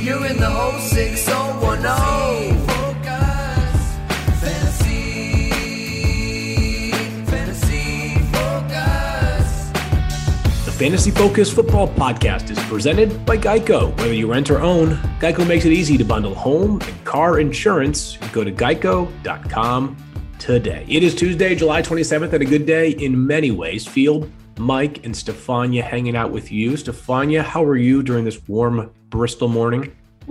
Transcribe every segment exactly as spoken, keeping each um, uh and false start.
You're in the whole six oh one oh. Fantasy Focus Football Podcast is presented by Geico. Whether you rent or own, Geico makes it easy to bundle home and car insurance. Go to geico dot com today. It is Tuesday, July twenty-seventh, and a good day in many ways. Field, Mike, and Stefania hanging out with you. Stefania, how are you during this warm Bristol morning?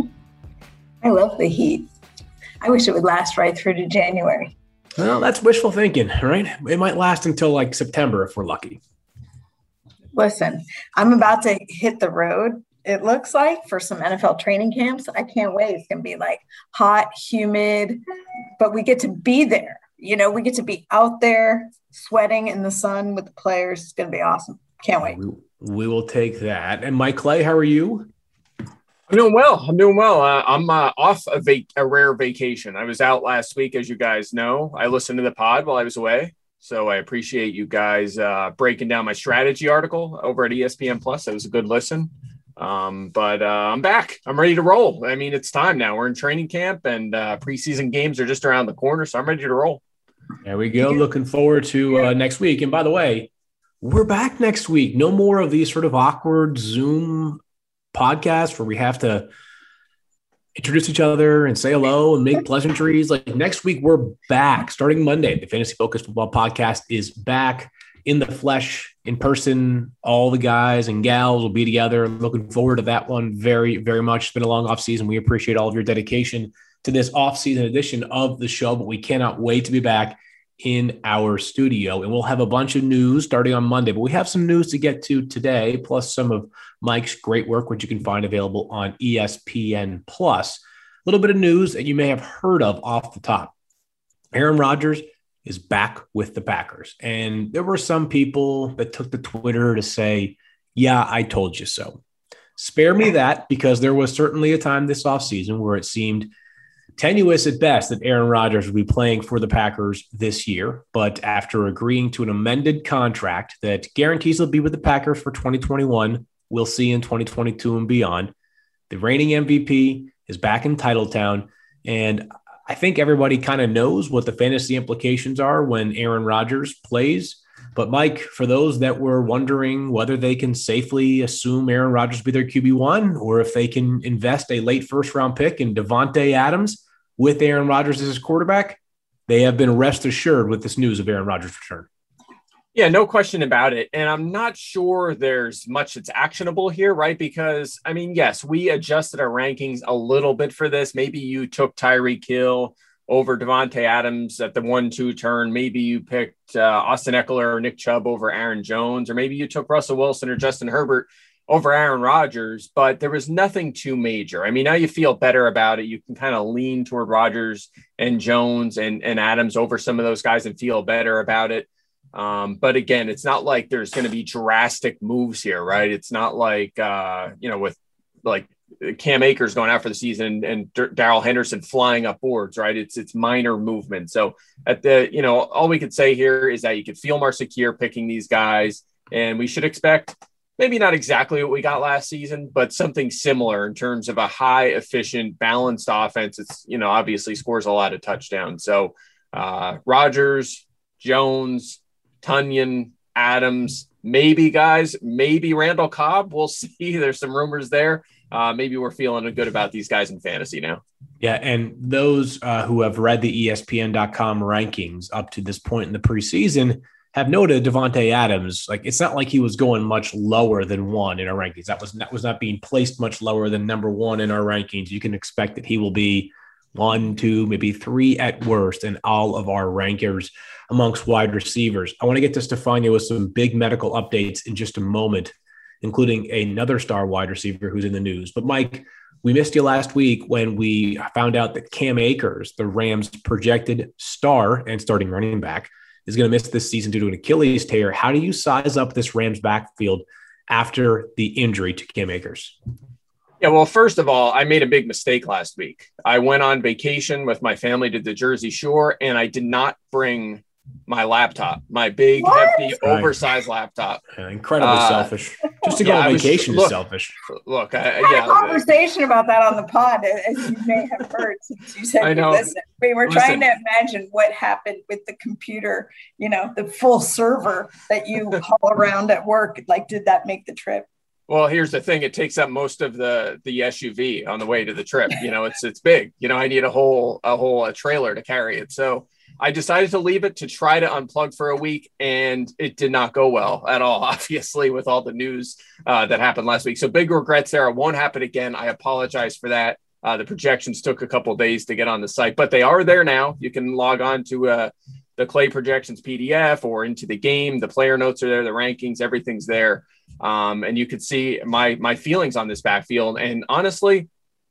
I love the heat. I wish it would last right through to January. Well, that's wishful thinking, right? It might last until like September if we're lucky. Listen, I'm about to hit the road, it looks like, for some N F L training camps. I can't wait. It's going to be like hot, humid, but we get to be there. You know, we get to be out there sweating in the sun with the players. It's going to be awesome. Can't wait. We, we will take that. And Mike Clay, how are you? I'm doing well. I'm doing well. Uh, I'm uh, off a, vac- a rare vacation. I was out last week, as you guys know. I listened to the pod while I was away. So I appreciate you guys uh, breaking down my strategy article over at E S P N Plus. That was a good listen. Um, but uh, I'm back. I'm ready to roll. I mean, it's time now. We're in training camp and uh, preseason games are just around the corner. So I'm ready to roll. There we go. Looking forward to uh, next week. And by the way, we're back next week. No more of these sort of awkward Zoom podcasts where we have to introduce each other and say hello and make pleasantries. Like next week, we're back starting Monday. The Fantasy Focus Football Podcast is back in the flesh, in person. All the guys and gals will be together. I'm looking forward to that one very, very much. It's been a long off season. We appreciate all of your dedication to this off season edition of the show, but we cannot wait to be back in our studio. And we'll have a bunch of news starting on Monday, but we have some news to get to today, plus some of Mike's great work, which you can find available on E S P N Plus. A little bit of news that you may have heard of off the top. Aaron Rodgers is back with the Packers. And there were some people that took to Twitter to say, yeah, I told you so. Spare me that, because there was certainly a time this offseason where it seemed tenuous at best that Aaron Rodgers would be playing for the Packers this year. But after agreeing to an amended contract that guarantees he'll be with the Packers for twenty twenty-one, we'll see in twenty twenty-two and beyond, the reigning M V P is back in Titletown. And I think everybody kind of knows what the fantasy implications are when Aaron Rodgers plays. But Mike, for those that were wondering whether they can safely assume Aaron Rodgers be their Q B one, or if they can invest a late first round pick in Davante Adams with Aaron Rodgers as his quarterback, they have been rest assured with this news of Aaron Rodgers' return. Yeah, no question about it. And I'm not sure there's much that's actionable here, right? Because, I mean, yes, we adjusted our rankings a little bit for this. Maybe you took Tyreek Hill over Davante Adams at the one two turn. Maybe you picked uh, Austin Eckler or Nick Chubb over Aaron Jones, or maybe you took Russell Wilson or Justin Herbert over Aaron Rodgers, but there was nothing too major. I mean, now you feel better about it. You can kind of lean toward Rodgers and Jones and, and Adams over some of those guys and feel better about it. Um, but again, it's not like there's going to be drastic moves here, right? It's not like, uh, you know, with like Cam Akers going out for the season and D- Darrell Henderson flying up boards, right? It's, it's minor movement. So at the, you know, all we could say here is that you could feel more secure picking these guys, and we should expect maybe not exactly what we got last season, but something similar in terms of a high efficient, balanced offense. It's, you know, obviously scores a lot of touchdowns. So uh, Rodgers, Jones, Tunyon, Adams, maybe guys, maybe Randall Cobb. We'll see. There's some rumors there. Uh, maybe we're feeling good about these guys in fantasy now. Yeah, and those uh, who have read the E S P N dot com rankings up to this point in the preseason have noted Davante Adams. Like, it's not like he was going much lower than one in our rankings. That was not, was not being placed much lower than number one in our rankings. You can expect that he will be one, two, maybe three at worst in all of our rankers amongst wide receivers. I want to get to Stefania with some big medical updates in just a moment, including another star wide receiver who's in the news. But Mike, we missed you last week when we found out that Cam Akers, the Rams' projected star and starting running back, is going to miss this season due to an Achilles tear. How do you size up this Rams backfield after the injury to Cam Akers? Yeah, well, first of all, I made a big mistake last week. I went on vacation with my family to the Jersey Shore, and I did not bring my laptop, my big, What? hefty, Right. oversized laptop. Yeah, incredibly Uh, selfish. Just to go yeah, I on was- vacation look- is selfish. Look, I, We had yeah, a conversation about that on the pod, as you may have heard, since you said I you know. listened. We were Listen. trying to imagine what happened with the computer, you know, the full server that you haul around at work. Like, did that make the trip? Well, here's the thing. It takes up most of the the S U V on the way to the trip. You know, it's it's big. You know, I need a whole a whole a trailer to carry it. So I decided to leave it to try to unplug for a week, and it did not go well at all, obviously, with all the news uh, that happened last week. So big regrets there. It won't happen again. I apologize for that. Uh, the projections took a couple of days to get on the site, but they are there now. You can log on to uh, the Clay Projections P D F or into the game. The player notes are there, the rankings, everything's there. Um, and you could see my my feelings on this backfield. And honestly,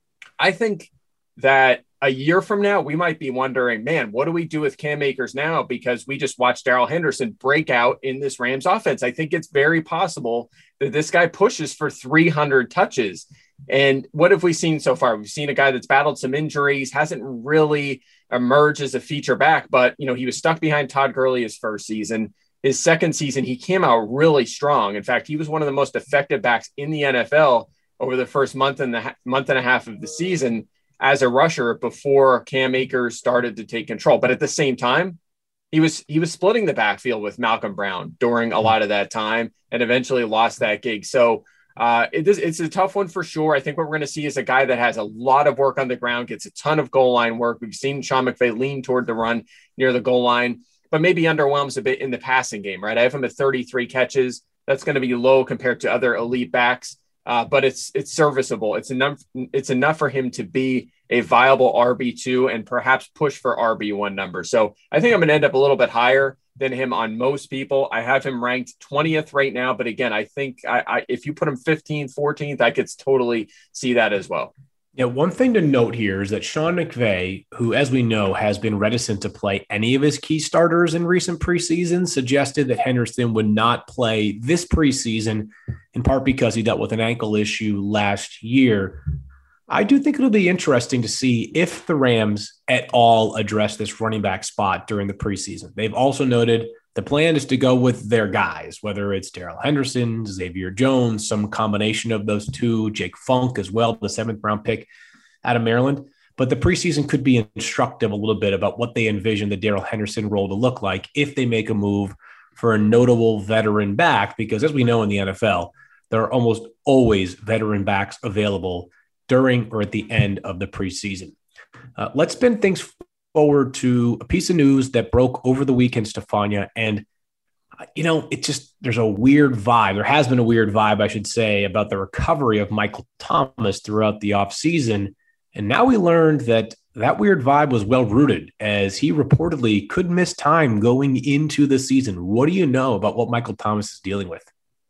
I think that a year from now, we might be wondering, man, what do we do with Cam Akers now? Because we just watched Darrell Henderson break out in this Rams offense. I think it's very possible that this guy pushes for three hundred touches. And what have we seen so far? We've seen a guy that's battled some injuries, hasn't really emerged as a feature back, but, you know, he was stuck behind Todd Gurley his first season. His second season, he came out really strong. In fact, he was one of the most effective backs in the N F L over the first month and the ha- month and a half of the season as a rusher before Cam Akers started to take control. But at the same time, he was he was splitting the backfield with Malcolm Brown during a lot of that time and eventually lost that gig. So uh, it is, it's a tough one for sure. I think what we're going to see is a guy that has a lot of work on the ground, gets a ton of goal line work. We've seen Sean McVay lean toward the run near the goal line, but maybe underwhelms a bit in the passing game, right? I have him at thirty-three catches. That's going to be low compared to other elite backs, uh, but it's it's serviceable. It's enough. It's enough for him to be a viable R B two and perhaps push for R B one number. So I think I'm going to end up a little bit higher than him on most people. I have him ranked twentieth right now, but again, I think I, I if you put him fifteenth, fourteenth, I could totally see that as well. Yeah, one thing to note here is that Sean McVay, who, as we know, has been reticent to play any of his key starters in recent preseasons, suggested that Henderson would not play this preseason, in part because he dealt with an ankle issue last year. I do think it'll be interesting to see if the Rams at all address this running back spot during the preseason. They've also noted the plan is to go with their guys, whether it's Darrell Henderson, Xavier Jones, some combination of those two, Jake Funk as well, the seventh round pick out of Maryland. But the preseason could be instructive a little bit about what they envision the Darrell Henderson role to look like if they make a move for a notable veteran back, because as we know in the N F L, there are almost always veteran backs available during or at the end of the preseason. Uh, let's spin things forward to a piece of news that broke over the weekend, Stefania. And, uh, you know, it just, there's a weird vibe. There has been a weird vibe, I should say, about the recovery of Michael Thomas throughout the offseason. And now we learned that that weird vibe was well rooted, as he reportedly could miss time going into the season. What do you know about what Michael Thomas is dealing with?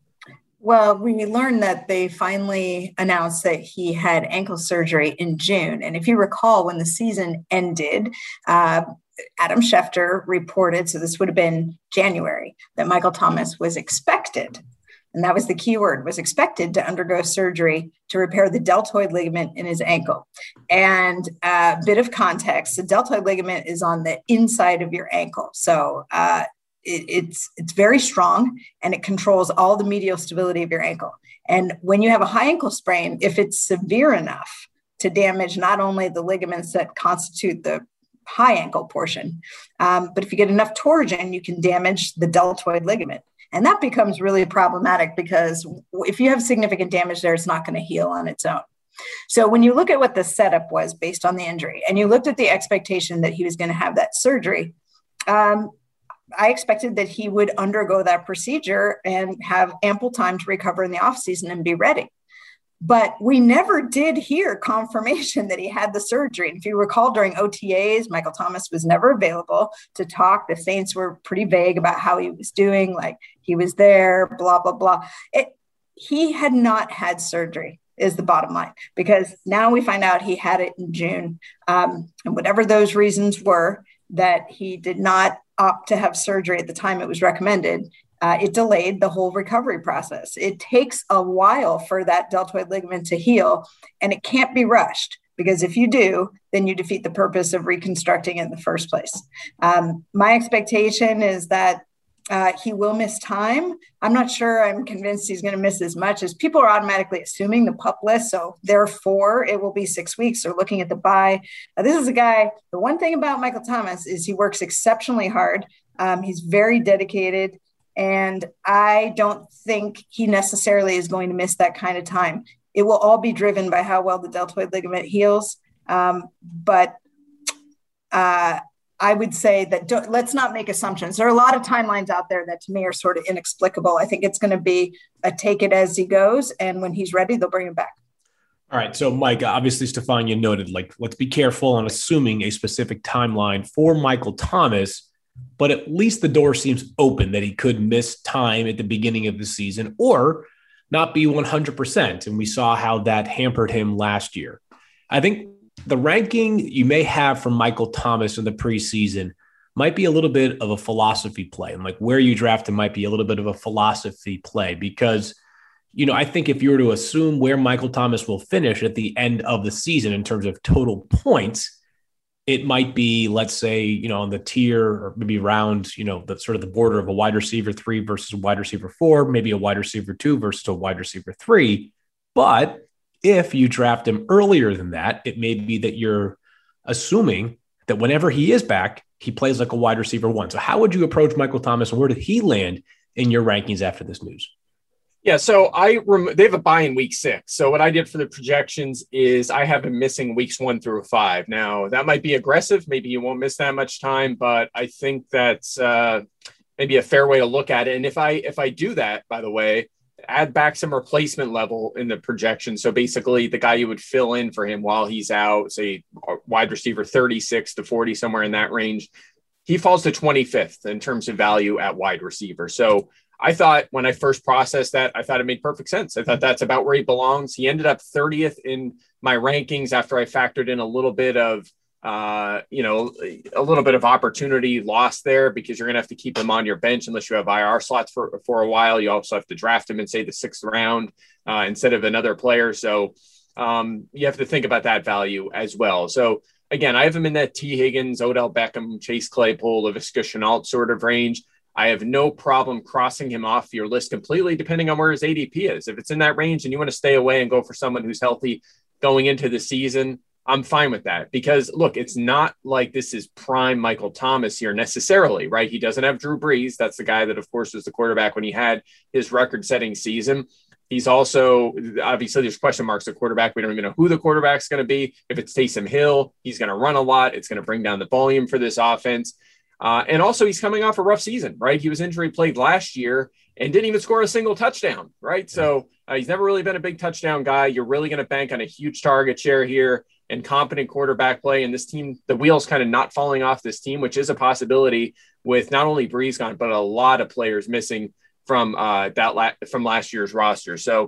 Well, we learned that they finally announced that he had ankle surgery in June. And if you recall, when the season ended, uh, Adam Schefter reported, so this would have been January, that Michael Thomas was expected, and that was the key word, was expected to undergo surgery to repair the deltoid ligament in his ankle. And a bit of context, the deltoid ligament is on the inside of your ankle. So uh, It, it's it's very strong, and it controls all the medial stability of your ankle. And when you have a high ankle sprain, if it's severe enough to damage not only the ligaments that constitute the high ankle portion, um, but if you get enough torsion, you can damage the deltoid ligament. And that becomes really problematic, because if you have significant damage there, it's not going to heal on its own. So when you look at what the setup was based on the injury, and you looked at the expectation that he was going to have that surgery, um, I expected that he would undergo that procedure and have ample time to recover in the offseason and be ready. But we never did hear confirmation that he had the surgery. And if you recall, during O T As, Michael Thomas was never available to talk. The Saints were pretty vague about how he was doing, like he was there, blah, blah, blah. It, he had not had surgery, is the bottom line, because now we find out he had it in June. Um, and whatever those reasons were, that he did not opt to have surgery at the time it was recommended, uh, it delayed the whole recovery process. It takes a while for that deltoid ligament to heal, and it can't be rushed. because if you do, then you defeat the purpose of reconstructing in the first place. Um, my expectation is that uh, he will miss time. I'm not sure I'm convinced he's going to miss as much as people are automatically assuming the PUP list. So therefore, it will be six weeks. They're looking at the bye. Uh, this is a guy, the one thing about Michael Thomas is he works exceptionally hard. Um, he's very dedicated. And I don't think he necessarily is going to miss that kind of time. It will all be driven by how well the deltoid ligament heals. Um, but uh, I would say that don't, let's not make assumptions. There are a lot of timelines out there that to me are sort of inexplicable. I think it's going to be a take it as he goes. And when he's ready, they'll bring him back. All right. So, Mike, obviously, Stefania noted, like, let's be careful on assuming a specific timeline for Michael Thomas, but at least the door seems open that he could miss time at the beginning of the season or not be one hundred percent. And we saw how that hampered him last year. I think the ranking you may have from Michael Thomas in the preseason might be a little bit of a philosophy play. And like where you draft him might be a little bit of a philosophy play because, you know, I think if you were to assume where Michael Thomas will finish at the end of the season in terms of total points, it might be, let's say, you know, on the tier or maybe around, you know, the sort of the border of a wide receiver three versus a wide receiver four, maybe a wide receiver two versus a wide receiver three. But if you draft him earlier than that, it may be that you're assuming that whenever he is back, he plays like a wide receiver one. So how would you approach Michael Thomas and where did he land in your rankings after this news? Yeah, so I rem- they have a bye in week six. So what I did for the projections is I have him missing weeks one through five. Now, that might be aggressive. Maybe you won't miss that much time, but I think that's uh, maybe a fair way to look at it. And if I if I do that, by the way, add back some replacement level in the projection. So basically the guy you would fill in for him while he's out, say wide receiver thirty-six to forty, somewhere in that range, he falls to twenty-fifth in terms of value at wide receiver. So I thought when I first processed that, I thought it made perfect sense. I thought that's about where he belongs. He ended up thirtieth in my rankings after I factored in a little bit of, uh, you know, a little bit of opportunity lost there because you're going to have to keep him on your bench unless you have I R slots for, for a while. You also have to draft him in, say, the sixth round uh, instead of another player. So um, you have to think about that value as well. So again, I have him in that T. Higgins, Odell Beckham, Chase Claypool, Laviska Shenault sort of range. I have no problem crossing him off your list completely, depending on where his A D P is. If it's in that range and you want to stay away and go for someone who's healthy going into the season, I'm fine with that because, look, it's not like this is prime Michael Thomas here necessarily, right? He doesn't have Drew Brees. That's the guy that, of course, was the quarterback when he had his record-setting season. He's also, obviously, there's question marks at quarterback. We don't even know who the quarterback's going to be. If it's Taysom Hill, he's going to run a lot. It's going to bring down the volume for this offense. Uh, and also he's coming off a rough season, right? He was injury plagued last year and didn't even score a single touchdown, right? So uh, he's never really been a big touchdown guy. You're really going to bank on a huge target share here and competent quarterback play. And this team, the wheels kind of not falling off this team, which is a possibility with not only Brees gone, but a lot of players missing from uh, that la- from last year's roster. So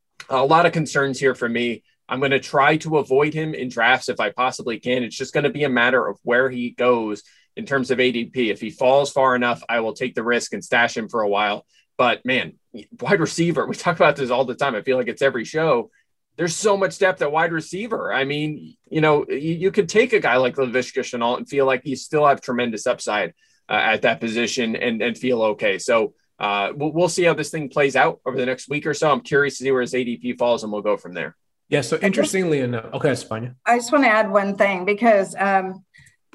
a lot of concerns here for me. I'm going to try to avoid him in drafts if I possibly can. It's just going to be a matter of where he goes in terms of A D P. If he falls far enough, I will take the risk and stash him for a while. But man, wide receiver, we talk about this all the time. I feel like it's every show. There's so much depth at wide receiver. I mean, you know, you, you could take a guy like Laviska Shenault and feel like he still have tremendous upside uh, at that position and, and feel okay. So uh, we'll, we'll see how this thing plays out over the next week or so. I'm curious to see where his A D P falls and we'll go from there. Yeah. So interestingly enough, okay, Stefania. I just want to add one thing because um,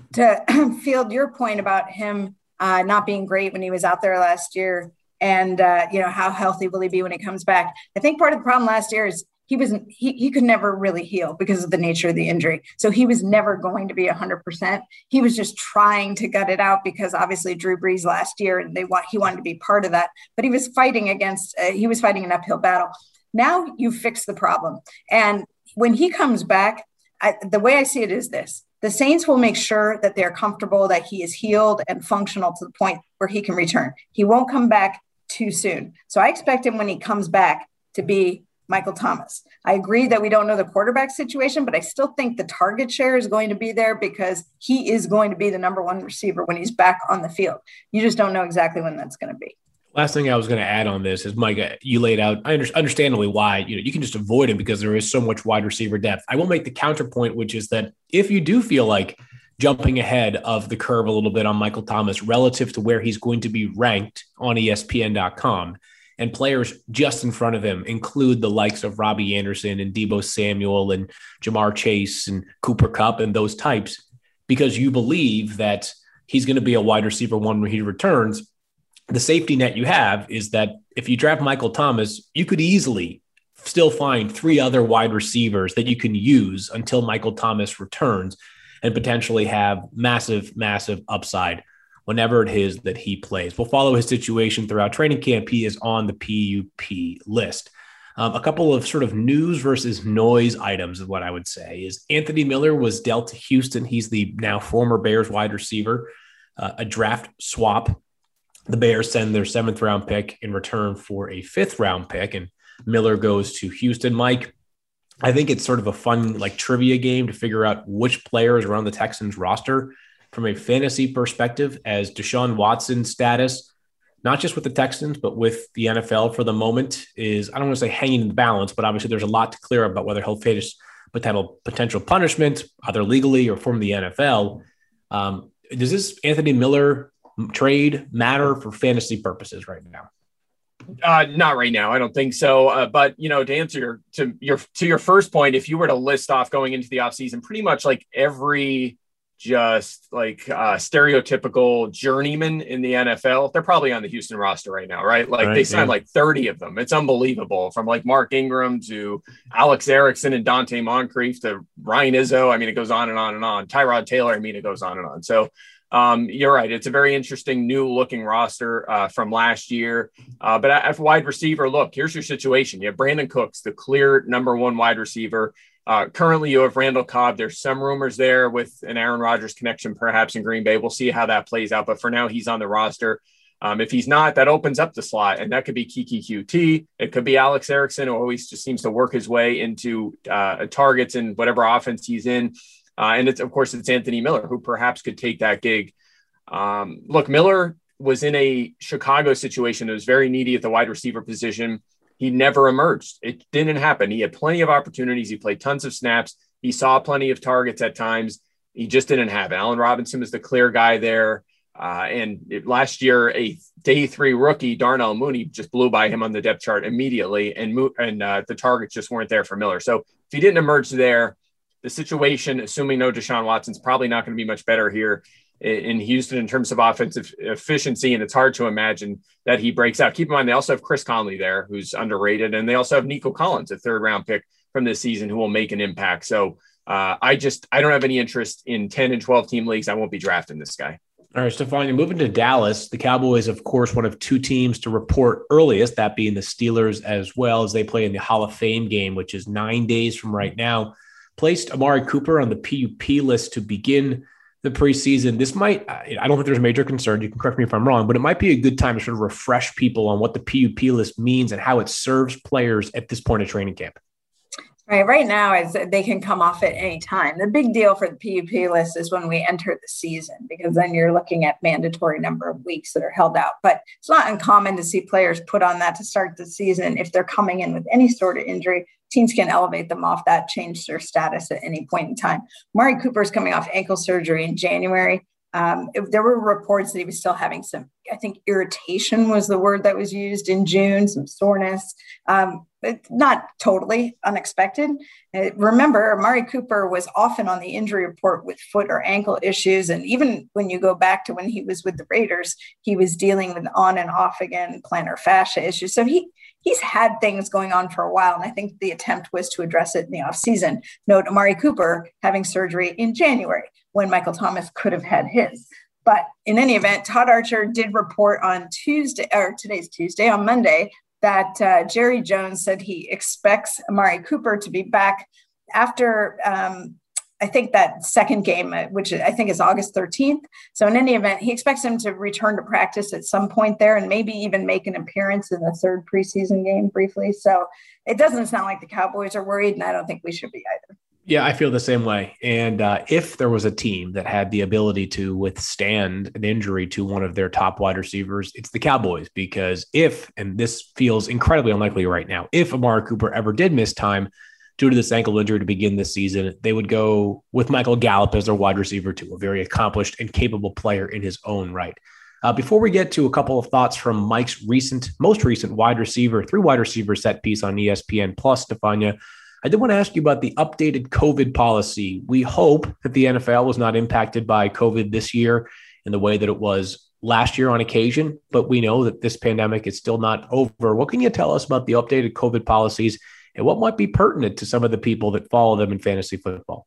to field your point about him uh, not being great when he was out there last year and, uh, you know, how healthy will he be when he comes back? I think part of the problem last year is he wasn't, he, he could never really heal because of the nature of the injury. So he was never going to be a hundred percent. He was just trying to gut it out because obviously Drew Brees last year and they want, he wanted to be part of that, but he was fighting against, uh, he was fighting an uphill battle. Now you fix the problem. And when he comes back, I, the way I see it is this. The Saints will make sure that they're comfortable that he is healed and functional to the point where he can return. He won't come back too soon. So I expect him when he comes back to be Michael Thomas. I agree that we don't know the quarterback situation, but I still think the target share is going to be there because he is going to be the number one receiver when he's back on the field. You just don't know exactly when that's going to be. Last thing I was going to add on this is, Mike, you laid out, I under, understandably why, you know, you can just avoid him because there is so much wide receiver depth. I will make the counterpoint, which is that if you do feel like jumping ahead of the curve a little bit on Michael Thomas relative to where he's going to be ranked on E S P N dot com, and players just in front of him include the likes of Robbie Anderson and Deebo Samuel and Jamar Chase and Cooper Kupp and those types, because you believe that he's going to be a wide receiver one when he returns, the safety net you have is that if you draft Michael Thomas, you could easily still find three other wide receivers that you can use until Michael Thomas returns and potentially have massive, massive upside whenever it is that he plays. We'll follow his situation throughout training camp. He is on the P U P list. Um, a couple of sort of news versus noise items is what I would say is Anthony Miller was dealt to Houston. He's the now former Bears wide receiver, uh, a draft swap. The Bears send their seventh round pick in return for a fifth round pick, and Miller goes to Houston. Mike, I think it's sort of a fun like trivia game to figure out which players are on the Texans roster from a fantasy perspective, as Deshaun Watson's status, not just with the Texans, but with the N F L for the moment, is, I don't want to say hanging in the balance, but obviously there's a lot to clear about whether he'll face potential potential punishment, either legally or from the N F L. Um, does this Anthony Miller trade matter for fantasy purposes right now? Uh, not right now. I don't think so. Uh, but, you know, to answer your, to your, to your first point, if you were to list off going into the offseason, pretty much like every just like uh, stereotypical journeyman in the N F L, they're probably on the Houston roster right now, right? Like right, they signed yeah. like thirty of them. It's unbelievable, from like Mark Ingram to Alex Erickson and Dante Moncrief to Ryan Izzo. I mean, it goes on and on and on. Tyrod Taylor. I mean, it goes on and on. So um, you're right. It's a very interesting new looking roster uh, from last year. Uh, but at wide receiver, look, here's your situation. You have Brandon Cooks, the clear number one wide receiver. Uh, currently, you have Randall Cobb. There's some rumors there with an Aaron Rodgers connection, perhaps in Green Bay. We'll see how that plays out. But for now, he's on the roster. Um, if he's not, that opens up the slot, and that could be Kiki Q T. It could be Alex Erickson, who always just seems to work his way into uh, targets in whatever offense he's in. Uh, and it's, of course, it's Anthony Miller, who perhaps could take that gig. Um, look, Miller was in a Chicago situation that was very needy at the wide receiver position. He never emerged. It didn't happen. He had plenty of opportunities. He played tons of snaps. He saw plenty of targets at times. He just didn't have it. Allen Robinson was the clear guy there. Uh, and it, last year, a day three rookie, Darnell Mooney, just blew by him on the depth chart immediately. And, and uh, the targets just weren't there for Miller. So if he didn't emerge there, the situation, assuming no Deshaun Watson's, probably not going to be much better here in Houston in terms of offensive efficiency. And it's hard to imagine that he breaks out. Keep in mind, they also have Chris Conley there, who's underrated. And they also have Nico Collins, a third round pick from this season, who will make an impact. So uh, I just, I don't have any interest in ten and twelve team leagues. I won't be drafting this guy. All right, Stephania, moving to Dallas, the Cowboys, of course, one of two teams to report earliest, that being the Steelers, as well as they play in the Hall of Fame game, which is nine days from right now. Placed Amari Cooper on the P U P list to begin the preseason. This might, I don't think there's a major concern. You can correct me if I'm wrong, but it might be a good time to sort of refresh people on what the P U P list means and how it serves players at this point of training camp. Right. Right now, is they can come off at any time. The big deal for the P U P list is when we enter the season, because then you're looking at mandatory number of weeks that are held out. But it's not uncommon to see players put on that to start the season. If they're coming in with any sort of injury, teams can elevate them off that, change their status at any point in time. Amari Cooper is coming off ankle surgery in January. Um, it, there were reports that he was still having some, I think irritation was the word that was used in June, some soreness, um, but not totally unexpected. Uh, remember, Amari Cooper was often on the injury report with foot or ankle issues. And even when you go back to when he was with the Raiders, he was dealing with on and off again plantar fascia issues. So he he's had things going on for a while. And I think the attempt was to address it in the offseason. Note Amari Cooper having surgery in January when Michael Thomas could have had his. But in any event, Todd Archer did report on Tuesday, or today's Tuesday, on Monday, that uh, Jerry Jones said he expects Amari Cooper to be back after, um, I think, that second game, which I think is August thirteenth. So in any event, he expects him to return to practice at some point there and maybe even make an appearance in the third preseason game briefly. So it doesn't sound like the Cowboys are worried, and I don't think we should be either. Yeah, I feel the same way. And uh, if there was a team that had the ability to withstand an injury to one of their top wide receivers, it's the Cowboys. Because if, and this feels incredibly unlikely right now, if Amari Cooper ever did miss time due to this ankle injury to begin this season, they would go with Michael Gallup as their wide receiver too, a very accomplished and capable player in his own right. Uh, before we get to a couple of thoughts from Mike's recent, most recent wide receiver, three wide receiver set piece on E S P N Plus, Stefania, I did want to ask you about the updated COVID policy. We hope that the N F L was not impacted by COVID this year in the way that it was last year on occasion, but we know that this pandemic is still not over. What can you tell us about the updated COVID policies and what might be pertinent to some of the people that follow them in fantasy football?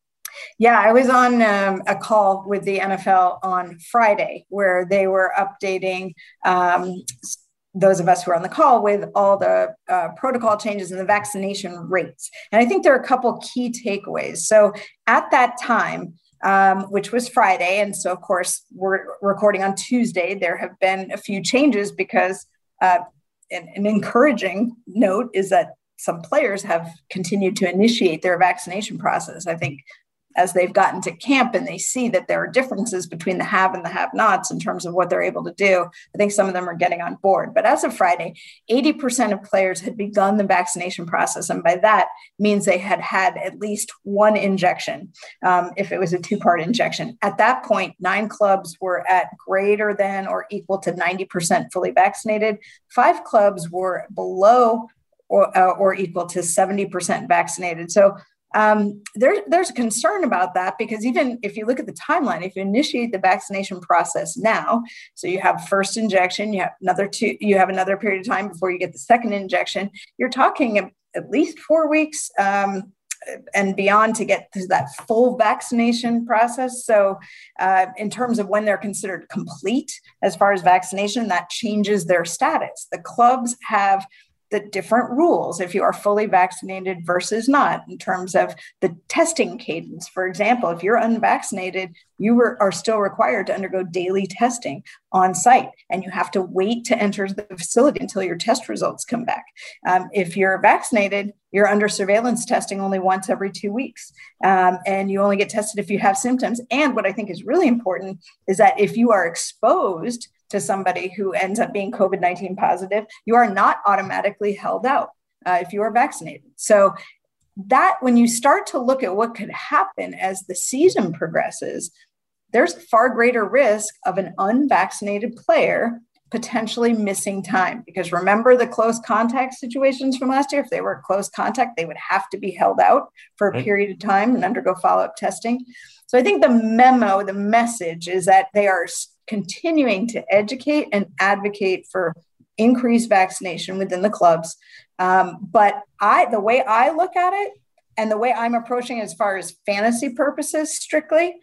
Yeah, I was on um, a call with the N F L on Friday where they were updating um, those of us who are on the call with all the uh, protocol changes and the vaccination rates. And I think there are a couple key takeaways. So at that time, um, which was Friday, and so of course we're recording on Tuesday, there have been a few changes because uh, an, an encouraging note is that some players have continued to initiate their vaccination process. I think as they've gotten to camp and they see that there are differences between the have and the have-nots in terms of what they're able to do, I think some of them are getting on board. But as of Friday, eighty percent of players had begun the vaccination process. And by that means they had had at least one injection, um, if it was a two-part injection. At that point, nine clubs were at greater than or equal to ninety percent fully vaccinated. Five clubs were below or, uh, or equal to seventy percent vaccinated. So Um, there, there's a concern about that because even if you look at the timeline, if you initiate the vaccination process now, so you have first injection, you have another two, you have another period of time before you get the second injection, you're talking at least four weeks um, and beyond to get to that full vaccination process. So uh, in terms of when they're considered complete as far as vaccination, that changes their status. The clubs have the different rules if you are fully vaccinated versus not in terms of the testing cadence. For example, if you're unvaccinated, you were, are still required to undergo daily testing on site, and you have to wait to enter the facility until your test results come back. Um, if you're vaccinated, you're under surveillance testing only once every two weeks, um, and you only get tested if you have symptoms. And what I think is really important is that if you are exposed to somebody who ends up being COVID nineteen positive, you are not automatically held out uh, if you are vaccinated. So that when you start to look at what could happen as the season progresses, there's a far greater risk of an unvaccinated player potentially missing time. Because remember the close contact situations from last year? If they were close contact, they would have to be held out for a period of time and undergo follow-up testing. So I think the memo, the message is that they are continuing to educate and advocate for increased vaccination within the clubs. Um, but I, the way I look at it and the way I'm approaching it as far as fantasy purposes strictly,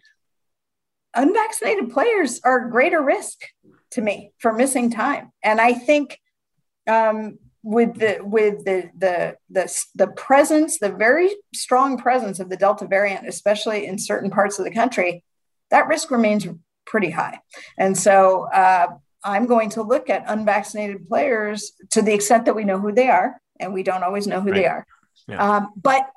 unvaccinated players are a greater risk to me for missing time. And I think um, with the with the, the the the presence, the very strong presence of the Delta variant, especially in certain parts of the country, that risk remains pretty high. And so uh, I'm going to look at unvaccinated players to the extent that we know who they are, and we don't always know who right. they are. Yeah. Um, but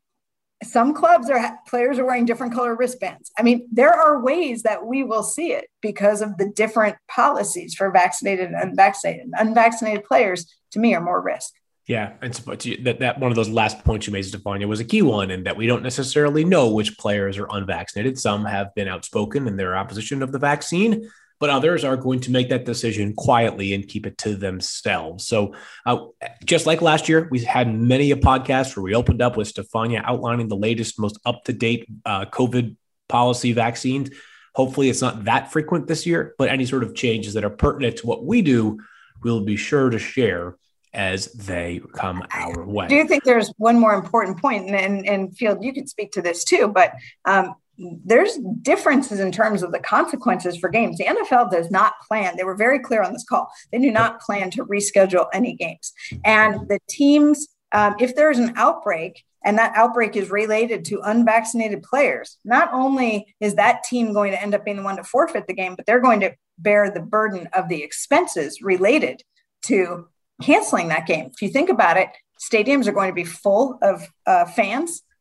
some clubs are players are wearing different color wristbands. I mean, there are ways that we will see it because of the different policies for vaccinated and unvaccinated. Unvaccinated players, to me, are more risk. Yeah, and that, that one of those last points you made, Stefania, was a key one, and that we don't necessarily know which players are unvaccinated. Some have been outspoken in their opposition of the vaccine, but others are going to make that decision quietly and keep it to themselves. So uh, just like last year, we had many a podcast where we opened up with Stefania outlining the latest, most up-to-date uh, COVID policy vaccines. Hopefully it's not that frequent this year, but any sort of changes that are pertinent to what we do, we'll be sure to share as they come our way. I do think there's one more important point, and, and, and Field, you could speak to this too, but um, there's differences in terms of the consequences for games. The N F L does not plan. They were very clear on this call. They do not plan to reschedule any games. And the teams, um, if there's an outbreak, and that outbreak is related to unvaccinated players, not only is that team going to end up being the one to forfeit the game, but they're going to bear the burden of the expenses related to canceling that game. If you think about it, stadiums are going to be full of uh, fans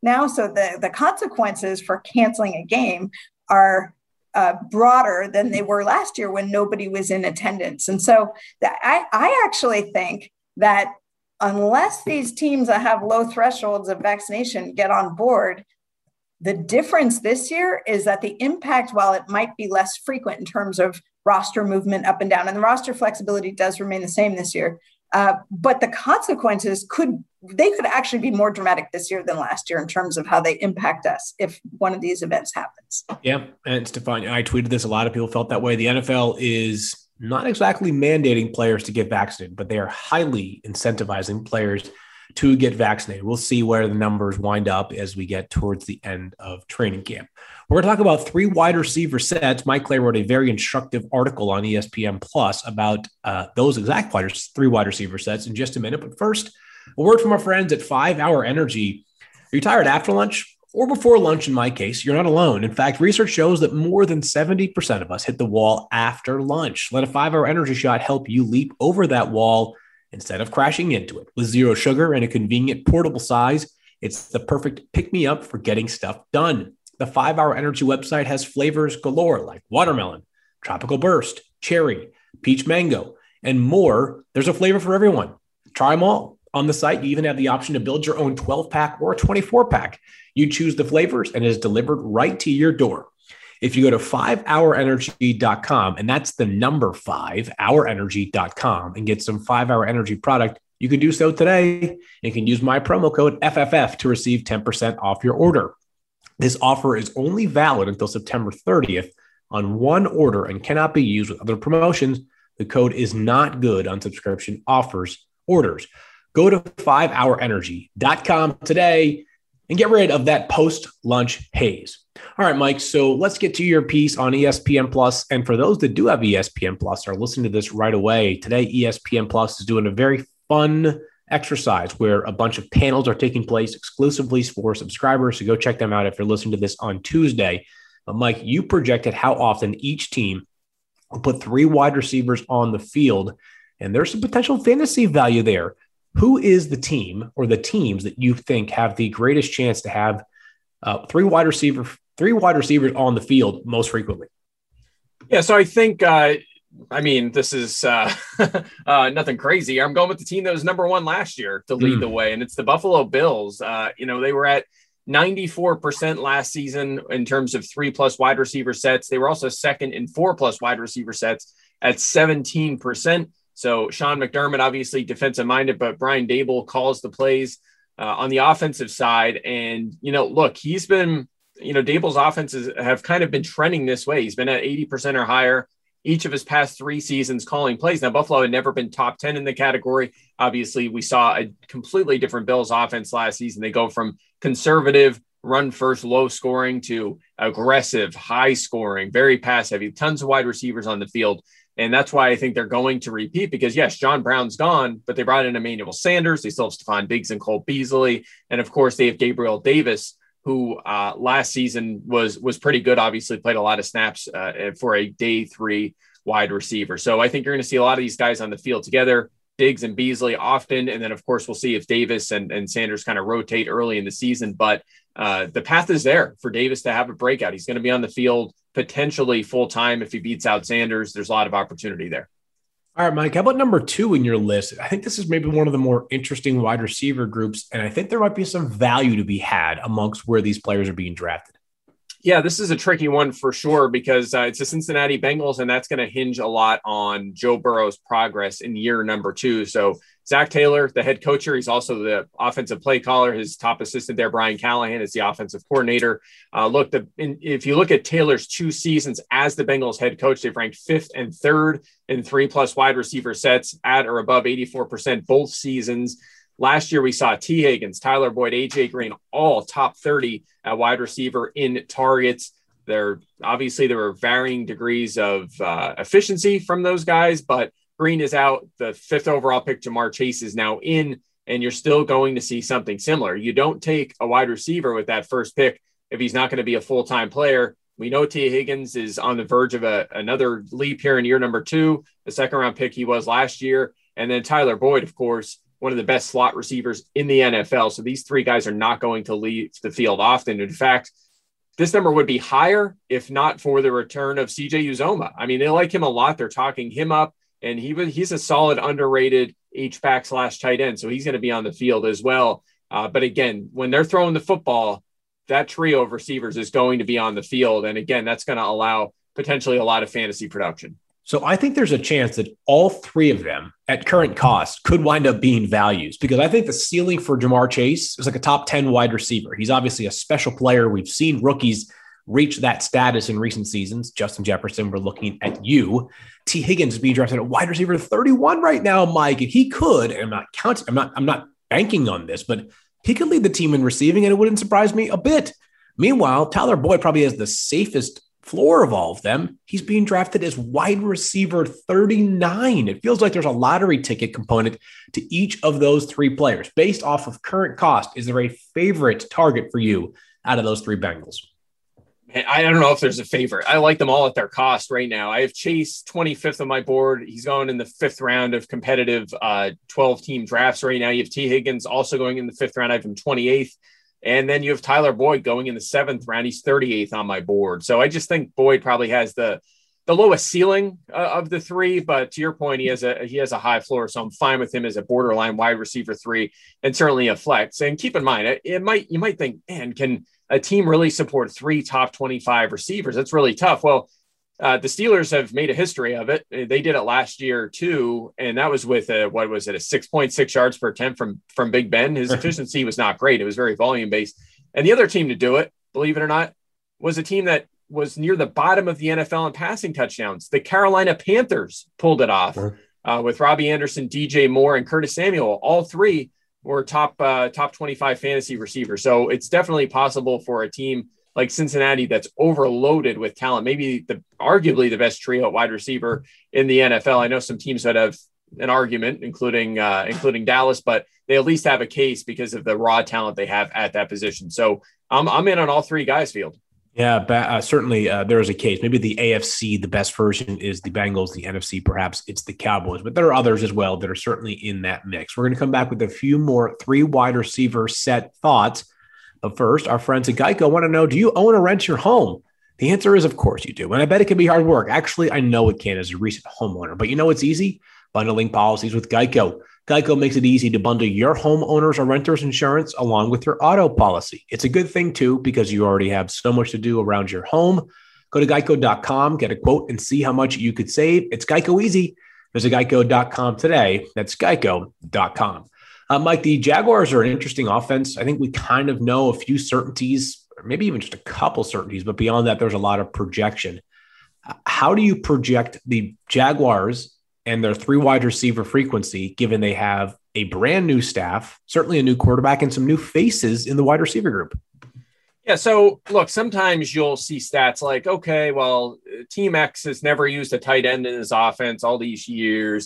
now. So the, the consequences for canceling a game are uh, broader than they were last year when nobody was in attendance. And so that, I, I actually think that unless these teams that have low thresholds of vaccination get on board, the difference this year is that the impact, while it might be less frequent in terms of roster movement up and down, and the roster flexibility does remain the same this year, uh, but the consequences could, they could actually be more dramatic this year than last year in terms of how they impact us if one of these events happens. Yeah, and Stefan, I tweeted this. A lot of people felt that way. The N F L is not exactly mandating players to get vaccinated, but they are highly incentivizing players to get vaccinated. We'll see where the numbers wind up as we get towards the end of training camp. We're going to talk about three wide receiver sets. Mike Clay wrote a very instructive article on E S P N Plus about uh, those exact wide, three wide receiver sets in just a minute. But first, a word from our friends at five hour Energy. Are you tired after lunch or before lunch? In my case, you're not alone. In fact, research shows that more than seventy percent of us hit the wall after lunch. Let a five hour Energy shot help you leap over that wall instead of crashing into it. With zero sugar and a convenient portable size, it's the perfect pick-me-up for getting stuff done. The five hour Energy website has flavors galore like watermelon, tropical burst, cherry, peach mango, and more. There's a flavor for everyone. Try them all. On the site, you even have the option to build your own twelve pack or a twenty-four pack. You choose the flavors and it is delivered right to your door. If you go to five hour energy dot com, and that's the number five hour energy dot com, and get some five hour Energy product, you can do so today. And you can use my promo code F F F to receive ten percent off your order. This offer is only valid until September thirtieth on one order and cannot be used with other promotions. The code is not good on subscription offers orders. Go to five hour energy dot com today and get rid of that post-lunch haze. All right, Mike, so let's get to your piece on E S P N Plus. And for those that do have E S P N Plus, are listening to this right away, today E S P N Plus is doing a very fun exercise where a bunch of panels are taking place exclusively for subscribers. So go check them out if you're listening to this on Tuesday. But Mike, you projected how often each team will put three wide receivers on the field, and there's some potential fantasy value there. Who is the team or the teams that you think have the greatest chance to have uh, three wide receiver, three wide receivers on the field most frequently? Yeah, so I think, uh, I mean, this is uh, uh, nothing crazy. I'm going with the team that was number one last year to lead mm. the way, and it's the Buffalo Bills. Uh, you know, they were at ninety-four percent last season in terms of three plus wide receiver sets. They were also second in four plus wide receiver sets at seventeen percent. So Sean McDermott, obviously defensive minded, but Brian Daboll calls the plays uh, on the offensive side. And, you know, look, he's been, you know, Daboll's offenses have kind of been trending this way. He's been at eighty percent or higher each of his past three seasons calling plays. Now, Buffalo had never been top ten in the category. Obviously, we saw a completely different Bills offense last season. They go from conservative, run first, low scoring to aggressive, high scoring, very pass heavy, tons of wide receivers on the field. And that's why I think they're going to repeat because, yes, John Brown's gone, but they brought in Emmanuel Sanders. They still have Stephon Diggs and Cole Beasley. And, of course, they have Gabriel Davis, who uh, last season was was pretty good, obviously played a lot of snaps uh, for a day three wide receiver. So I think you're going to see a lot of these guys on the field together, Diggs and Beasley often. And then, of course, we'll see if Davis and, and Sanders kind of rotate early in the season. But uh, the path is there for Davis to have a breakout. He's going to be on the field potentially full time. If he beats out Sanders, there's a lot of opportunity there. All right, Mike, how about number two in your list? I think this is maybe one of the more interesting wide receiver groups, and I think there might be some value to be had amongst where these players are being drafted. Yeah, this is a tricky one for sure because uh, it's the Cincinnati Bengals, and that's going to hinge a lot on Joe Burrow's progress in year number two. So Zach Taylor, the head coacher, he's also the offensive play caller. His top assistant there, Brian Callahan, is the offensive coordinator. Uh, look, the, in, if you look at Taylor's two seasons as the Bengals head coach, they've ranked fifth and third in three-plus wide receiver sets at or above eighty-four percent both seasons. Last year, we saw T. Higgins, Tyler Boyd, A J Green, all top thirty at wide receiver in targets. There, obviously, there were varying degrees of uh, efficiency from those guys, but Green is out. The fifth overall pick, Jamar Chase, is now in, and you're still going to see something similar. You don't take a wide receiver with that first pick if he's not going to be a full-time player. We know T. Higgins is on the verge of a, another leap here in year number two, the second-round pick he was last year. And then Tyler Boyd, of course, one of the best slot receivers in the N F L. So these three guys are not going to leave the field often. In fact, this number would be higher if not for the return of C J Uzomah. I mean, they like him a lot. They're talking him up, and he was he's a solid underrated H-back slash tight end. So he's going to be on the field as well. Uh, but again, when they're throwing the football, that trio of receivers is going to be on the field. And again, that's going to allow potentially a lot of fantasy production. So I think there's a chance that all three of them at current cost could wind up being values, because I think the ceiling for Ja'Marr Chase is like a top ten wide receiver. He's obviously a special player. We've seen rookies reach that status in recent seasons. Justin Jefferson, we're looking at you. T. Higgins is being drafted at wide receiver thirty-one right now, Mike, and he could, and I'm not counting, I'm not, I'm not banking on this, but he could lead the team in receiving, and it wouldn't surprise me a bit. Meanwhile, Tyler Boyd probably has the safest floor of all of them. He's being drafted as wide receiver thirty-nine. It feels like there's a lottery ticket component to each of those three players. Based off of current cost, is there a favorite target for you out of those three Bengals? I don't know if there's a favorite. I like them all at their cost right now. I have Chase twenty-fifth on my board. He's going in the fifth round of competitive uh, twelve-team drafts right now. You have T. Higgins also going in the fifth round. I have him twenty-eighth. And then you have Tyler Boyd going in the seventh round. He's thirty-eighth on my board. So I just think Boyd probably has the the lowest ceiling uh, of the three. But to your point, he has a he has a high floor. So I'm fine with him as a borderline wide receiver three and certainly a flex. And keep in mind, it, it might you might think, man, can a team really support three top twenty-five receivers? That's really tough. Well, uh, the Steelers have made a history of it. They did it last year too. And that was with a, what was it? A six point six yards per attempt from, from Big Ben. His efficiency was not great. It was very volume based. And the other team to do it, believe it or not, was a team that was near the bottom of the N F L in passing touchdowns. The Carolina Panthers pulled it off uh, with Robbie Anderson, D J Moore, and Curtis Samuel. All three were top uh, top twenty-five fantasy receivers. So it's definitely possible for a team like Cincinnati that's overloaded with talent, maybe the arguably the best trio at wide receiver in the N F L. I know some teams that have an argument, including uh, including Dallas, but they at least have a case because of the raw talent they have at that position. So I'm I'm in on all three guys' field. Yeah, uh, certainly uh, there is a case. Maybe the A F C, the best version is the Bengals. The N F C, perhaps it's the Cowboys. But there are others as well that are certainly in that mix. We're going to come back with a few more three wide receiver set thoughts. But first, our friends at Geico want to know, do you own or rent your home? The answer is, of course you do. And I bet it can be hard work. Actually, I know it can as a recent homeowner. But you know what's easy? Bundling policies with Geico. Geico makes it easy to bundle your homeowners or renters insurance along with your auto policy. It's a good thing, too, because you already have so much to do around your home. Go to geico dot com, get a quote, and see how much you could save. It's Geico easy. Visit geico dot com today. That's geico dot com. Uh, Mike, the Jaguars are an interesting offense. I think we kind of know a few certainties, or maybe even just a couple certainties, but beyond that, there's a lot of projection. How do you project the Jaguars and their three wide receiver frequency, given they have a brand new staff, certainly a new quarterback, and some new faces in the wide receiver group? Yeah, so look, sometimes you'll see stats like, okay, well, Team X has never used a tight end in his offense all these years,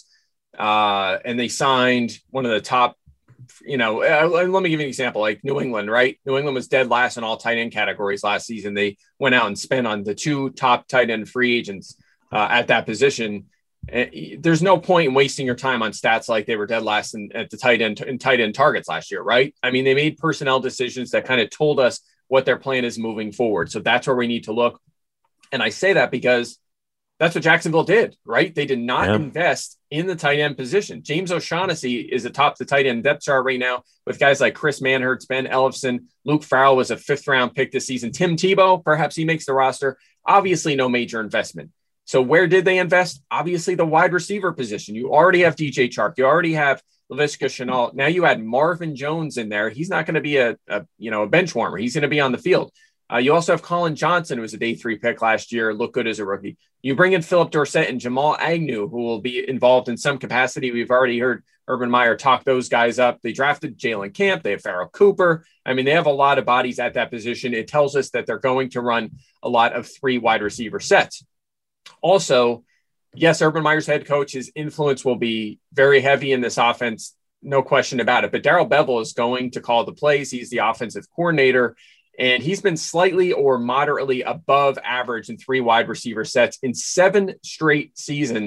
uh, and they signed one of the top, you know, uh, let me give you an example, like New England, right? New England was dead last in all tight end categories last season. They went out and spent on the two top tight end free agents uh, at that position. There's no point in wasting your time on stats like they were dead last in, at the tight end in tight end targets last year, right? I mean, they made personnel decisions that kind of told us what their plan is moving forward. So that's where we need to look. And I say that because that's what Jacksonville did, right? They did not yeah. invest in the tight end position. James O'Shaughnessy is atop the tight end depth chart right now with guys like Chris Manhertz, Ben Ellefson. Luke Farrell was a fifth round pick this season. Tim Tebow, perhaps he makes the roster. Obviously no major investment. So where did they invest? Obviously the wide receiver position. You already have D J Chark. You already have Laviska Shenault. Now you add Marvin Jones in there. He's not going to be a, a, you know, a bench warmer. He's going to be on the field. Uh, you also have Colin Johnson, who was a day three pick last year, looked good as a rookie. You bring in Philip Dorsett and Jamal Agnew, who will be involved in some capacity. We've already heard Urban Meyer talk those guys up. They drafted Jalen Camp. They have Farrell Cooper. I mean, they have a lot of bodies at that position. It tells us that they're going to run a lot of three wide receiver sets. Also, yes, Urban Meyer's head coach, his influence will be very heavy in this offense. No question about it. But Darrell Bevell is going to call the plays. He's the offensive coordinator. And he's been slightly or moderately above average in three wide receiver sets in seven straight seasons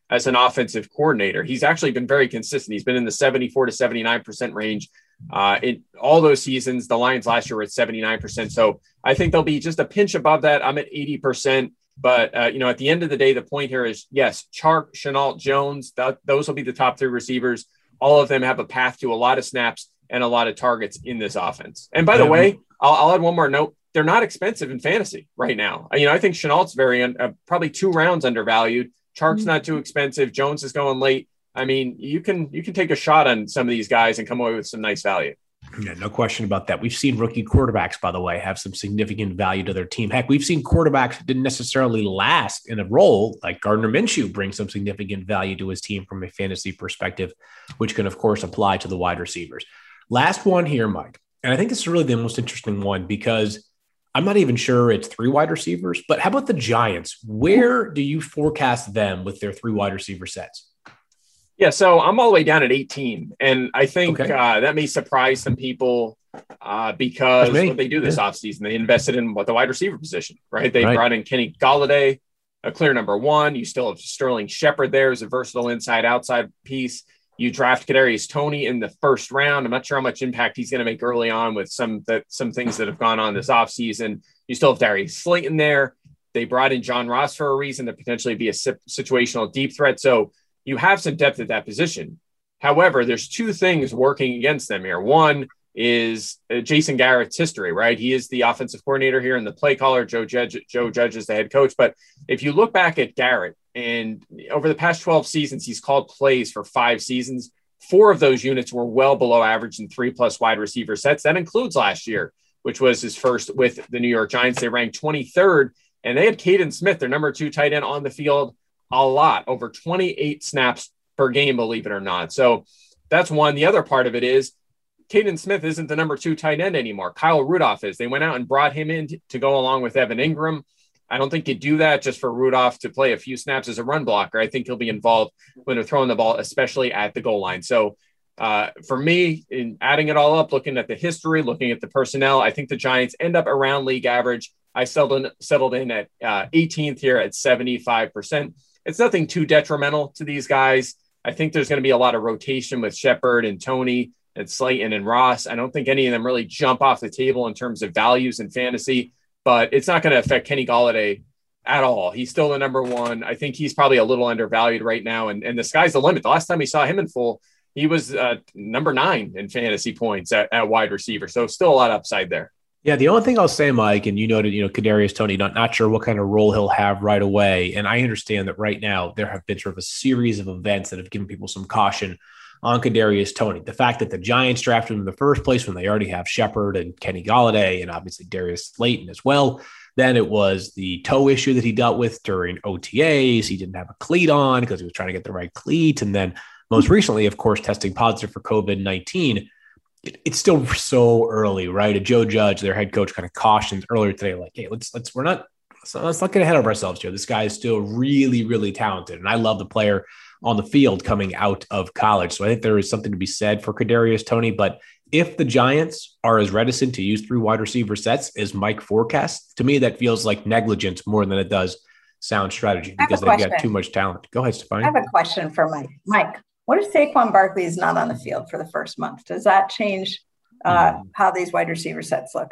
as an offensive coordinator. He's actually been very consistent. He's been in the seventy-four to seventy-nine percent range uh, in all those seasons. The Lions last year were at seventy-nine percent. So I think they'll be just a pinch above that. I'm at eighty percent. But, uh, you know, at the end of the day, the point here is, yes, Chark, Shenault, Jones, th- those will be the top three receivers. All of them have a path to a lot of snaps and a lot of targets in this offense. And by the way, I'll, I'll add one more note. They're not expensive in fantasy right now. You know, I think Chenault's very, un- uh, probably two rounds undervalued. Chark's not too expensive. Jones is going late. I mean, you can, you can take a shot on some of these guys and come away with some nice value. Yeah, no question about that. We've seen rookie quarterbacks, by the way, have some significant value to their team. Heck, we've seen quarterbacks that didn't necessarily last in a role, like Gardner Minshew, bring some significant value to his team from a fantasy perspective, which can, of course, apply to the wide receivers. Last one here, Mike. And I think this is really the most interesting one because I'm not even sure it's three wide receivers, but how about the Giants? Where do you forecast them with their three wide receiver sets? Yeah, so I'm all the way down at eighteen, and I think okay. uh, that may surprise some people uh, because what they do this yeah. offseason, they invested in what the wide receiver position, right? They right. brought in Kenny Golladay, a clear number one. You still have Sterling Shepard there as a versatile inside-outside piece. You draft Kadarius Toney in the first round. I'm not sure how much impact he's going to make early on with some that some things that have gone on this offseason. You still have Darius Slayton there. They brought in John Ross for a reason to potentially be a situational deep threat. So you have some depth at that position. However, there's two things working against them here. One is uh, Jason Garrett's history, right? He is the offensive coordinator here and the play caller. Joe Judge, Joe Judge is the head coach. But if you look back at Garrett, and over the past twelve seasons, he's called plays for five seasons. Four of those units were well below average in three plus wide receiver sets. That includes last year, which was his first with the New York Giants. They ranked twenty-third, and they had Caden Smith, their number two tight end, on the field a lot, over twenty-eight snaps per game, believe it or not. So that's one. The other part of it is Caden Smith isn't the number two tight end anymore. Kyle Rudolph is. They went out and brought him in to, to go along with Evan Ingram. I don't think you do that just for Rudolph to play a few snaps as a run blocker. I think he'll be involved when they're throwing the ball, especially at the goal line. So uh, for me, in adding it all up, looking at the history, looking at the personnel, I think the Giants end up around league average. I settled in, settled in at uh, eighteenth here at seventy-five percent. It's nothing too detrimental to these guys. I think there's going to be a lot of rotation with Shepard and Toney and Slayton and Ross. I don't think any of them really jump off the table in terms of values in fantasy, but it's not going to affect Kenny Golladay at all. He's still the number one. I think he's probably a little undervalued right now, and, and the sky's the limit. The last time we saw him in full, he was uh, number nine in fantasy points at, at wide receiver. So still a lot of upside there. Yeah, the only thing I'll say, Mike, and you noted, you know, Kadarius Toney, not, not sure what kind of role he'll have right away. And I understand that right now there have been sort of a series of events that have given people some caution on Kadarius Toney. The fact that the Giants drafted him in the first place when they already have Shepard and Kenny Golladay and obviously Darius Slayton as well. Then it was the toe issue that he dealt with during O T As. He didn't have a cleat on because he was trying to get the right cleat. And then most recently, of course, testing positive for COVID nineteen. It, it's still so early, right? And Joe Judge, their head coach, kind of cautioned earlier today, like, hey, let's, let's, we're not, let's, let's not get ahead of ourselves here. This guy is still really, really talented. And I love the player on the field coming out of college. So I think there is something to be said for Kadarius Toney. But if the Giants are as reticent to use three wide receiver sets as Mike forecasts, to me, that feels like negligence more than it does sound strategy because they've got too much talent. Go ahead, Stefani. I have a question for Mike. Mike, what if Saquon Barkley is not on the field for the first month? Does that change uh, mm. how these wide receiver sets look?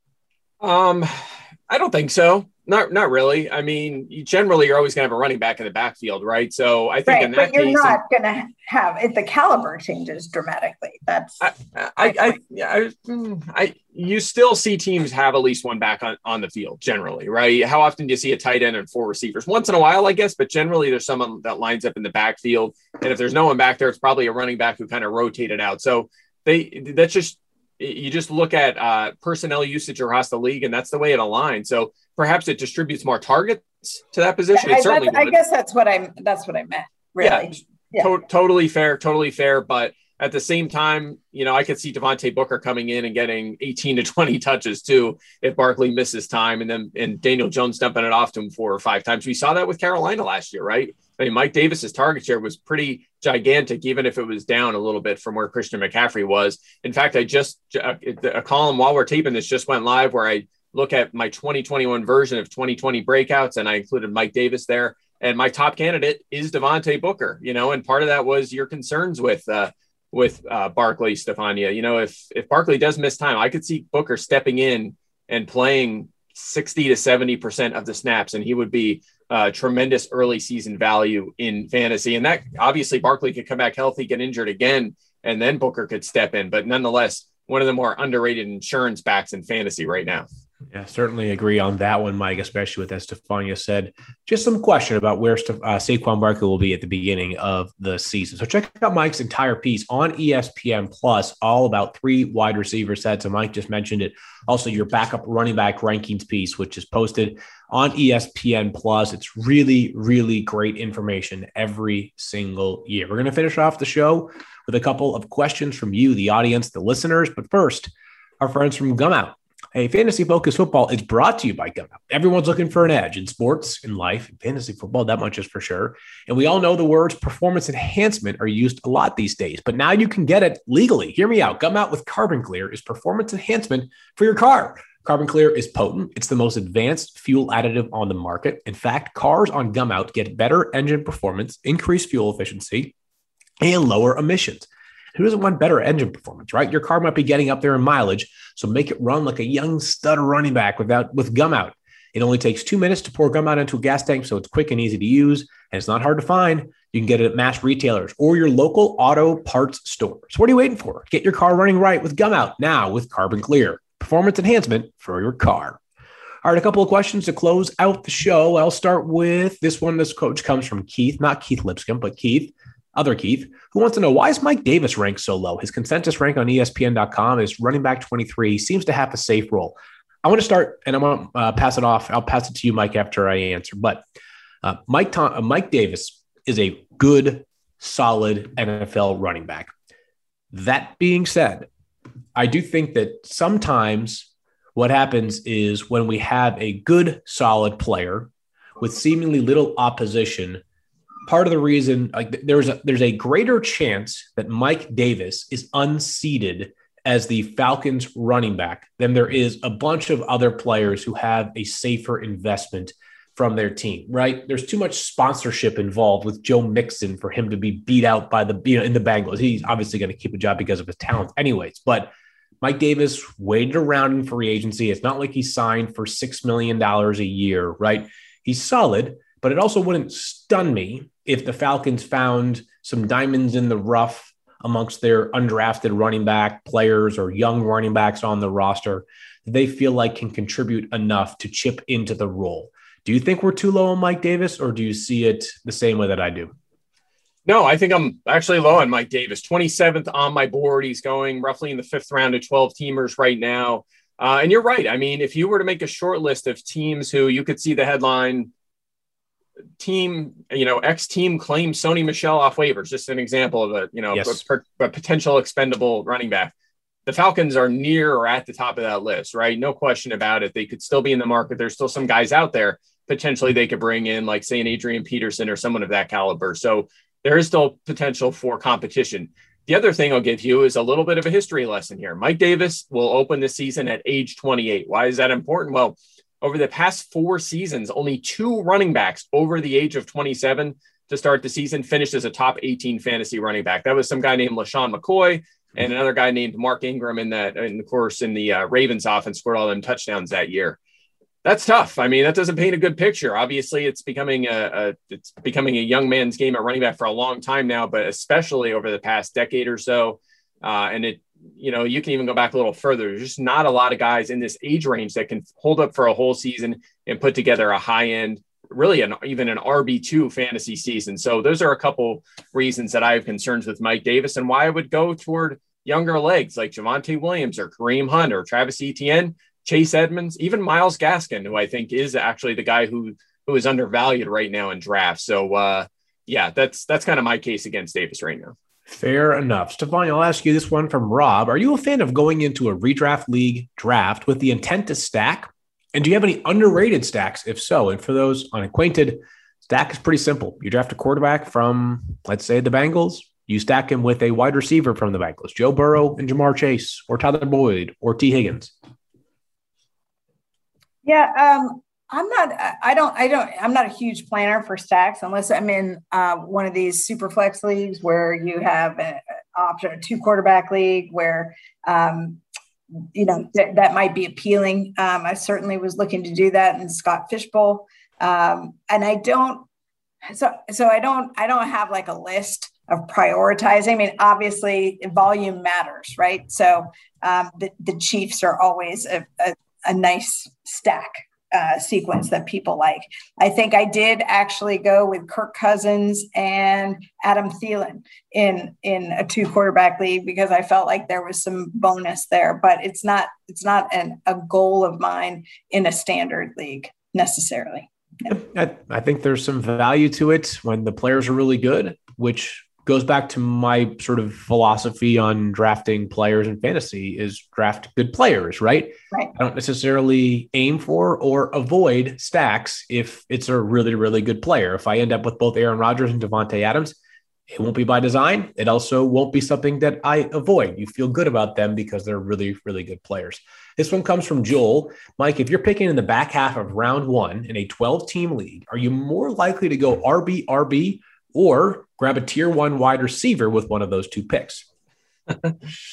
Um, I don't think so. Not not really. I mean, you generally you're always going to have a running back in the backfield, right? So I think right, in that but you're case, not going to have it. The caliber changes dramatically. That's I I I, I, I, I you still see teams have at least one back on, on the field generally, right? How often do you see a tight end and four receivers? Once in a while, I guess, but generally there's someone that lines up in the backfield, and if there's no one back there, it's probably a running back who kind of rotated out. So they that's just. You just look at uh, personnel usage across the league, and that's the way it aligns. So perhaps it distributes more targets to that position. It I, certainly I guess that's what I'm. That's what I meant. Really, yeah, yeah. To- totally fair, totally fair. But at the same time, you know, I could see Devontae Booker coming in and getting eighteen to twenty touches too if Barkley misses time, and then and Daniel Jones dumping it off to him four or five times. We saw that with Carolina last year, right? I mean, Mike Davis's target share was pretty gigantic, even if it was down a little bit from where Christian McCaffrey was. In fact, I just a column while we're taping this just went live where I look at my twenty twenty-one version of twenty twenty breakouts, and I included Mike Davis there. And my top candidate is Devontae Booker, you know, and part of that was your concerns with, uh, with uh, Barkley, Stefania. You know, if, if Barkley does miss time, I could see Booker stepping in and playing sixty to seventy percent of the snaps, and he would be uh, tremendous early season value in fantasy. And that obviously Barkley could come back healthy, get injured again, and then Booker could step in. But nonetheless, one of the more underrated insurance backs in fantasy right now. Yeah, certainly agree on that one, Mike, especially with, as Stefania said, just some question about where uh, Saquon Barkley will be at the beginning of the season. So check out Mike's entire piece on E S P N Plus, all about three wide receiver sets. And Mike just mentioned it. Also, your backup running back rankings piece, which is posted on E S P N Plus. It's really, really great information every single year. We're going to finish off the show with a couple of questions from you, the audience, the listeners. But first, our friends from Gumout. Hey, Fantasy Focus Football is brought to you by Gumout. Everyone's looking for an edge in sports, in life, in fantasy football, that much is for sure. And we all know the words performance enhancement are used a lot these days, but now you can get it legally. Hear me out. Gumout with Carbon Clear is performance enhancement for your car. Carbon Clear is potent. It's the most advanced fuel additive on the market. In fact, cars on Gumout get better engine performance, increased fuel efficiency, and lower emissions. Who doesn't want better engine performance, right? Your car might be getting up there in mileage, so make it run like a young stud running back without with Gumout. It only takes two minutes to pour Gumout into a gas tank, so it's quick and easy to use, and it's not hard to find. You can get it at mass retailers or your local auto parts store. So what are you waiting for? Get your car running right with Gumout now with Carbon Clear. Performance enhancement for your car. All right, a couple of questions to close out the show. I'll start with this one. This coach comes from Keith, not Keith Lipscomb, but Keith. Other Keith, who wants to know, why is Mike Davis ranked so low? His consensus rank on E S P N dot com is running back twenty-three. He seems to have a safe role. I want to start, and I want to uh, pass it off. I'll pass it to you, Mike, after I answer. But uh, Mike, Tom, uh, Mike Davis is a good, solid N F L running back. That being said, I do think that sometimes what happens is when we have a good, solid player with seemingly little opposition, part of the reason, like there's a there's a greater chance that Mike Davis is unseated as the Falcons running back than there is a bunch of other players who have a safer investment from their team, right? There's too much sponsorship involved with Joe Mixon for him to be beat out by the, you know, in the Bengals. He's obviously going to keep a job because of his talent anyways, but Mike Davis waited around in free agency. It's not like he signed for six million dollars a year, right? He's solid, but it also wouldn't stun me if the Falcons found some diamonds in the rough amongst their undrafted running back players or young running backs on the roster that they feel like can contribute enough to chip into the role. Do you think we're too low on Mike Davis, or do you see it the same way that I do? No, I think I'm actually low on Mike Davis. twenty-seventh on my board. He's going roughly in the fifth round of twelve teamers right now. Uh, and you're right. I mean, if you were to make a short list of teams who you could see the headline, team, you know, X team claims Sony Michel off waivers, just an example of a, you know, yes. a, a potential expendable running back. The Falcons are near or at the top of that list, right? No question about it. They could still be in the market. There's still some guys out there potentially they could bring in, like say an Adrian Peterson or someone of that caliber. So there is still potential for competition. The other thing I'll give you is a little bit of a history lesson here. Mike Davis will open the season at age twenty-eight. Why is that important? Well, over the past four seasons, only two running backs over the age of twenty-seven to start the season finished as a top eighteen fantasy running back. That was some guy named LaShawn McCoy and another guy named Mark Ingram in that, in the course, in the uh, Ravens offense, scored all them touchdowns that year. That's tough. I mean, that doesn't paint a good picture. Obviously, it's becoming a, a it's becoming a young man's game at running back for a long time now, but especially over the past decade or so. Uh, and it, you know, you can even go back a little further. There's just not a lot of guys in this age range that can hold up for a whole season and put together a high end, really an, even an R B two fantasy season. So those are a couple reasons that I have concerns with Mike Davis and why I would go toward younger legs like Javonte Williams or Kareem Hunt or Travis Etienne, Chase Edmonds, even Myles Gaskin, who I think is actually the guy who, who is undervalued right now in drafts. So uh, yeah, that's, that's kind of my case against Davis right now. Fair enough. Stefan, I'll ask you this one from Rob. Are you a fan of going into a redraft league draft with the intent to stack? And do you have any underrated stacks? If so, and for those unacquainted, stack is pretty simple. You draft a quarterback from, let's say, the Bengals. You stack him with a wide receiver from the Bengals, Joe Burrow and Jamar Chase, or Tyler Boyd, or T. Higgins. Yeah, um, I'm not, I don't, I don't, I'm not a huge planner for stacks unless I'm in uh, one of these super flex leagues where you have an option, a two quarterback league where, um, you know, th- that might be appealing. Um, I certainly was looking to do that in Scott Fishbowl. Um, and I don't, so, so I don't, I don't have like a list of prioritizing. I mean, obviously volume matters, right? So um, the, the Chiefs are always a, a, a nice stack uh, sequence that people like. I think I did actually go with Kirk Cousins and Adam Thielen in, in a two quarterback league because I felt like there was some bonus there, but it's not, it's not an, a goal of mine in a standard league necessarily. No. I, I think there's some value to it when the players are really good, which goes back to my sort of philosophy on drafting players in fantasy is draft good players, right? Right. I don't necessarily aim for or avoid stacks if it's a really, really good player. If I end up with both Aaron Rodgers and Devontae Adams, it won't be by design. It also won't be something that I avoid. You feel good about them because they're really, really good players. This one comes from Joel. Mike, if you're picking in the back half of round one in a twelve-team league, are you more likely to go R B R B or grab a tier one wide receiver with one of those two picks? Oh,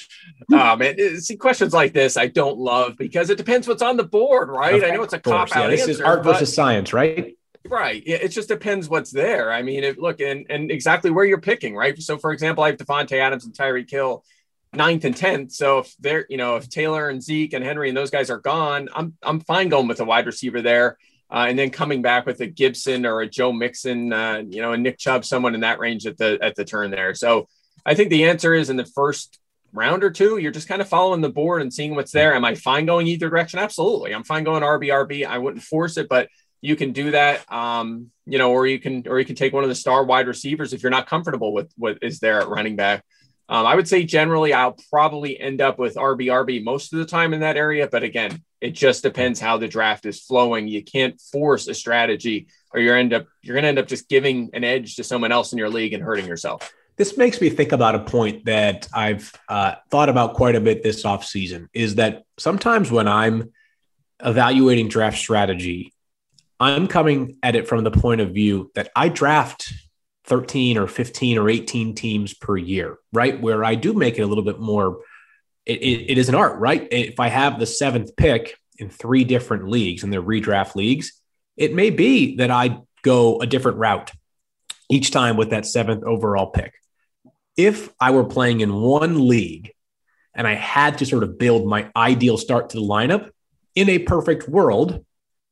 man. See, questions like this I don't love because it depends what's on the board, right? Okay. I know it's a cop-out yeah, This answer, is art but... versus science, right? Right. It just depends what's there. I mean, if, look, and, and exactly where you're picking, right? So, for example, I have Devontae Adams and Tyreek Hill ninth and tenth. So if they're, you know, if Taylor and Zeke and Henry and those guys are gone, I'm I'm fine going with a wide receiver there. Uh, and then coming back with a Gibson or a Joe Mixon, uh, you know, a Nick Chubb, someone in that range at the at the turn there. So I think the answer is in the first round or two, you're just kind of following the board and seeing what's there. Am I fine going either direction? Absolutely. I'm fine going R B R B. I wouldn't force it, but you can do that, um, you know, or you can, or you can take one of the star wide receivers if you're not comfortable with what is there at running back. Um, I would say generally I'll probably end up with R B R B most of the time in that area. But again, it just depends how the draft is flowing. You can't force a strategy or you're end up, you're going to end up just giving an edge to someone else in your league and hurting yourself. This makes me think about a point that I've uh, thought about quite a bit this offseason is that sometimes when I'm evaluating draft strategy, I'm coming at it from the point of view that I draft thirteen or fifteen or eighteen teams per year, right? Where I do make it a little bit more, it, it, it is an art, right? If I have the seventh pick in three different leagues and they're redraft leagues, it may be that I go a different route each time with that seventh overall pick. If I were playing in one league and I had to sort of build my ideal start to the lineup in a perfect world,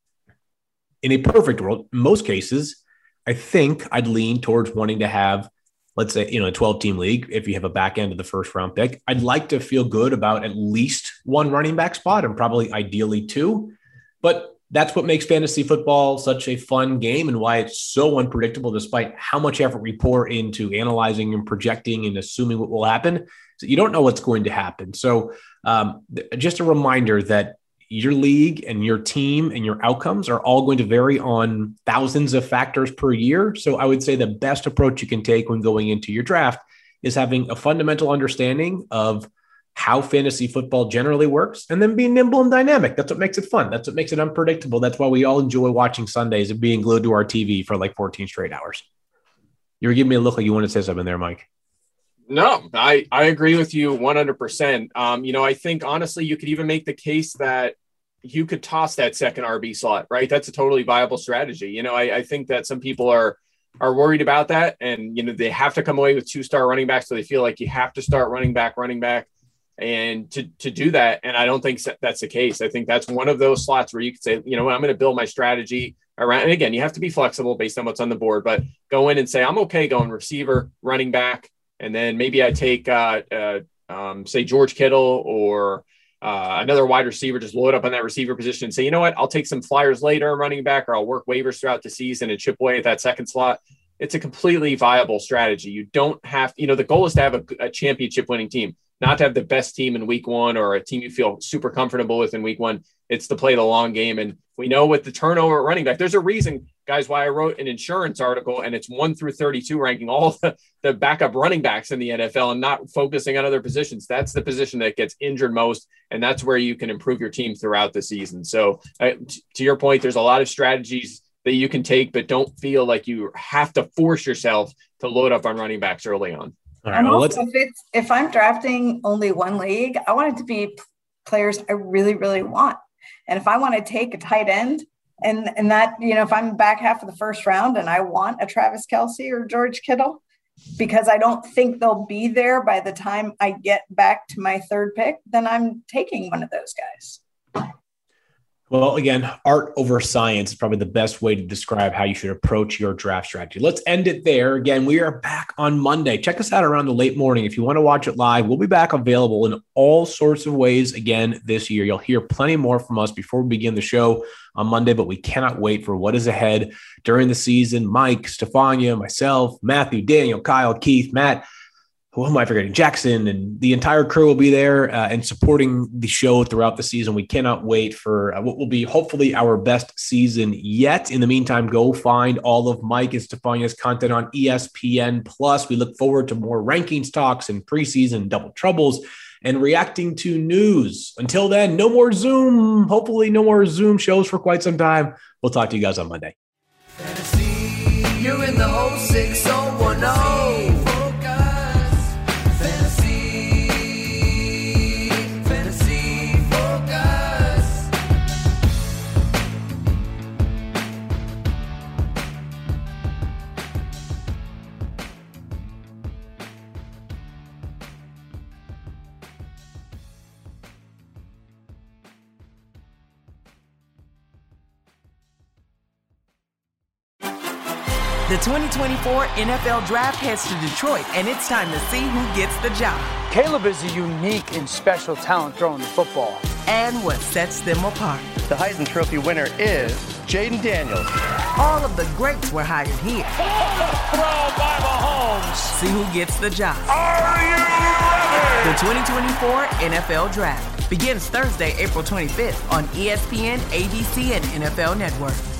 in a perfect world, in most cases, I think I'd lean towards wanting to have, let's say, you know, a twelve-team league. If you have a back end of the first round pick, I'd like to feel good about at least one running back spot and probably ideally two. But that's what makes fantasy football such a fun game and why it's so unpredictable, despite how much effort we pour into analyzing and projecting and assuming what will happen. So you don't know what's going to happen. So um, just a reminder that your league and your team and your outcomes are all going to vary on thousands of factors per year. So I would say the best approach you can take when going into your draft is having a fundamental understanding of how fantasy football generally works and then being nimble and dynamic. That's what makes it fun. That's what makes it unpredictable. That's why we all enjoy watching Sundays and being glued to our T V for like fourteen straight hours. You were giving me a look like you wanted to say something there, Mike. No, I, I agree with you one hundred percent. Um, you know, I think honestly, you could even make the case that you could toss that second R B slot, right? That's a totally viable strategy. You know, I, I think that some people are, are worried about that. And, you know, they have to come away with two star running backs. So they feel like you have to start running back, running back and to, to do that. And I don't think that's the case. I think that's one of those slots where you could say, you know what, I'm going to build my strategy around. And again, you have to be flexible based on what's on the board, but go in and say, I'm okay going receiver, running back. And then maybe I take, uh, uh, um, say, George Kittle or uh, another wide receiver, just load up on that receiver position and say, you know what, I'll take some flyers later, running back, or I'll work waivers throughout the season and chip away at that second slot. It's a completely viable strategy. You don't have, you know, the goal is to have a, a championship winning team. not to have the best team in week one or a team you feel super comfortable with in week one. It's to play the long game. And we know with the turnover at running back, there's a reason, guys, why I wrote an insurance article, and it's one through thirty-two ranking all the, the backup running backs in the N F L and not focusing on other positions. That's the position that gets injured most, and that's where you can improve your team throughout the season. So uh, t- to your point, there's a lot of strategies that you can take, but don't feel like you have to force yourself to load up on running backs early on. All right, and well, also, if it's if I'm drafting only one league, I want it to be players I really, really want. And if I want to take a tight end, and and that, you know, if I'm back half of the first round and I want a Travis Kelce or George Kittle, because I don't think they'll be there by the time I get back to my third pick, then I'm taking one of those guys. Well, again, art over science is probably the best way to describe how you should approach your draft strategy. Let's end it there. Again, we are back on Monday. Check us out around the late morning. If you want to watch it live, we'll be back available in all sorts of ways again this year. You'll hear plenty more from us before we begin the show on Monday, but we cannot wait for what is ahead during the season. Mike, Stefania, myself, Matthew, Daniel, Kyle, Keith, Matt, who am I forgetting? Jackson and the entire crew will be there uh, and supporting the show throughout the season. We cannot wait for uh, what will be hopefully our best season yet. In the meantime, go find all of Mike and Stefania's content on E S P N Plus. We look forward to more rankings talks and preseason double troubles and reacting to news. Until then, no more Zoom. Hopefully no more Zoom shows for quite some time. We'll talk to you guys on Monday. Fantasy, you're in the oh six oh one oh. The twenty twenty-four N F L Draft heads to Detroit, and it's time to see who gets the job. Caleb is a unique and special talent throwing the football. And what sets them apart. The Heisman Trophy winner is Jaden Daniels. All of the greats were hired here. Throw by Mahomes. See who gets the job. Are you ready? The twenty twenty-four N F L Draft begins Thursday, April twenty-fifth on E S P N, A B C, and N F L Network.